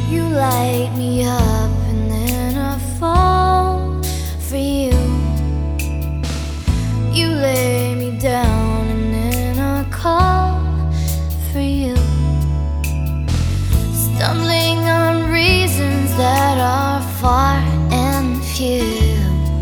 You light me up and then I fall for you. You lay me down and then I call for you. Stumbling on reasons that are far and few.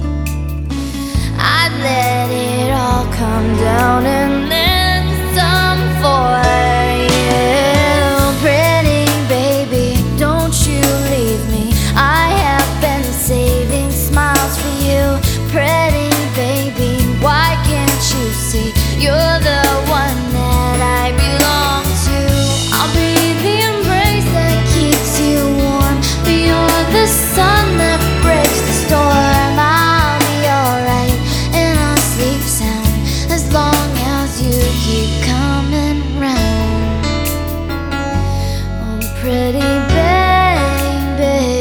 I'd let it all come down and then some for you. Pretty baby, don't you leave me. I have been saving smiles for you. Pretty baby, why can't you see you're the one that I belong to? I'll be the embrace that keeps you warm. You're the sun that breaks the storm. I'll be alright and I'll sleep sound as long as you keep coming round. Oh, pretty baby.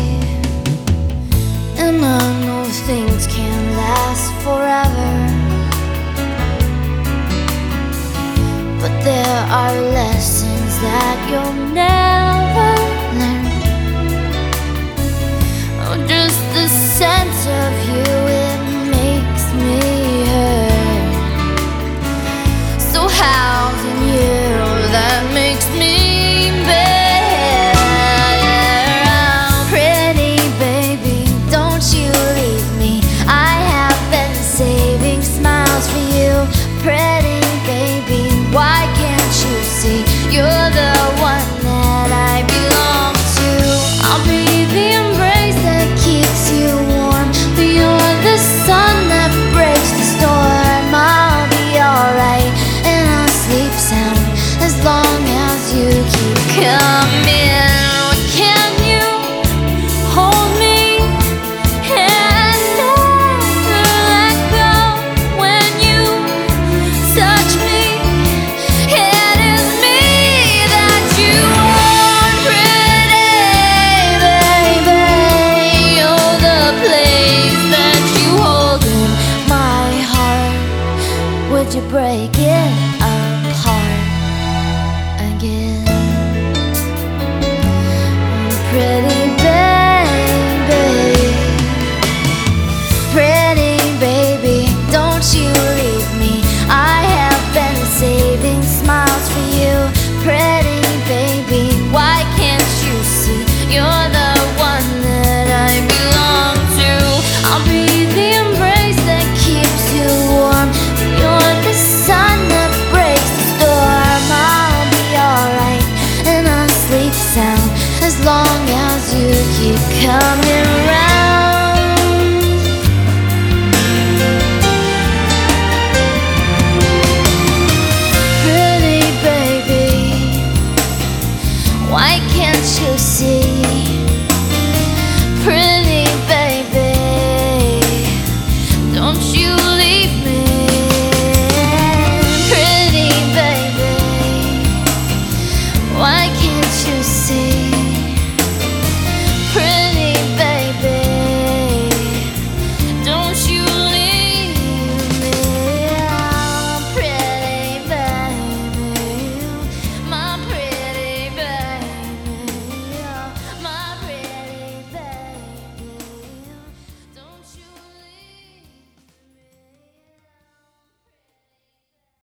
And I know things can't last forever, but there are lessons that you'll never learn. Oh, just the sense of you, it makes me hurt. So having you, that makes me better. Pretty baby, don't you leave me. I have been saving smiles for you. Pretty baby, why can't you see you're the one that I belong to? I'll be the embrace that keeps you warm. You're the sun that breaks the storm. I'll be alright and I'll sleep sound as long as you keep coming.